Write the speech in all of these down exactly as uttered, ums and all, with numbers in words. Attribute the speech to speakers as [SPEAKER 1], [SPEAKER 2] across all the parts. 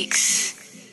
[SPEAKER 1] Mix.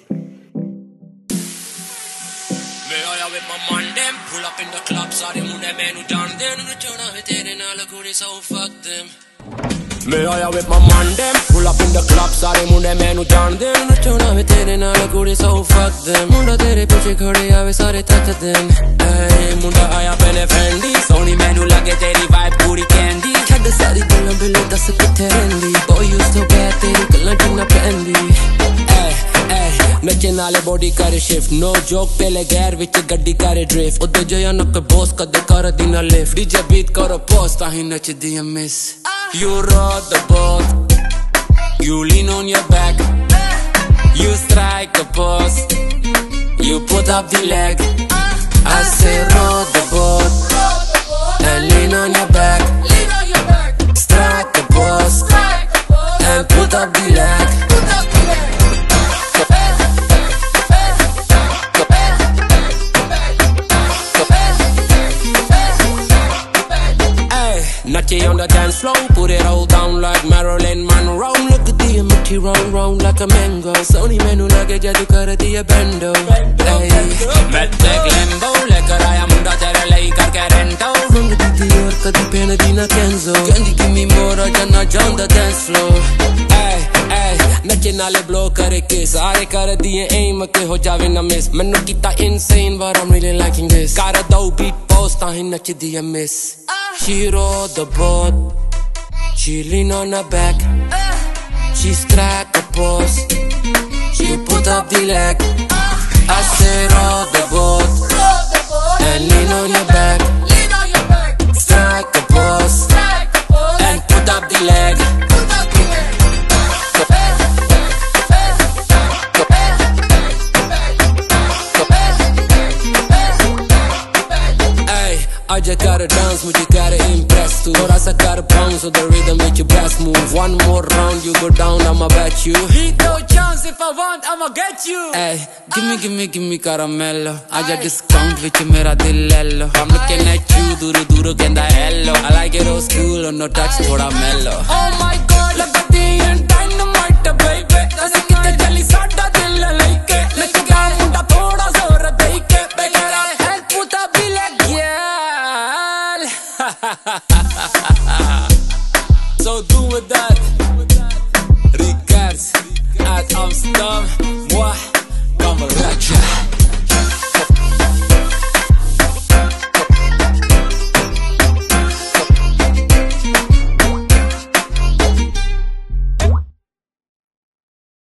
[SPEAKER 2] With my man, them pull up in the club, sorry, munde menu done them. No chona with tere naal kudi, so fuck them. Me aya with my man, them pull up in the club, sorry, munde menu done them. No chona with tere naal kudi, so fuck them. Munda tere piche khade aave sare touch them. Hey, munda aya pehne Fendi, soni menu lage teri vibe puri candy. Chhad sari galan bille das kithe rendi. Boy you so bad, teri galan tinna pendi. Hey, hey. नचे नाले body करे shift no joke पेले गैर विच गड्डी करे drift उदे जो न कोई boss कदे कर दी ना लिफ्ट डीजे बीट करो पोस्ट ताही नचदी है miss You ride the boat You lean on your back You strike a pose You put up the leg I say ride the boat And lean on your back Strike the pose And put up the leg Nachi on the dance floor, put it all down like Marilyn Monroe. Look at the mitti round round like a mango. Sony menu lage jadu kar diya bendo. Hey, mette glambo, lekar aaya munda tere lai karke rento. Rang didi aur kadi pehna di na Kenzo. Kendi give me more, aja na on the dance floor. Hey, hey, nache naale blow kare kiss. Saare kar diye aim ke ho jave na miss. Mainu kita insane, but I'm really liking this. Kar do beat post, tahi nachdi hai miss. She rode the boat, she lean on her back, she strike a pose, she put up the leg. I said rode the boat, and lean on your back, strike a pose, and put up the leg. Aja gotta dance, mujhe gotta impress too. Thoda sa gotta bounce to the rhythm with your best move. One more round, you go down, I'ma bet you. He no chance, if I want, I'ma get you. Hey, gimme, gimme, gimme caramello. Aja discount with mera dil lello. I'm looking at you, duru duru kenda hello. I like it old school, no touch, thoda mellow. Oh my God, lagdi hai dynamite, baby. Kaise kite chali sada dil like it. Leke ga munda thoda zora deike. Begara help put up the leg, yeah. So do with that.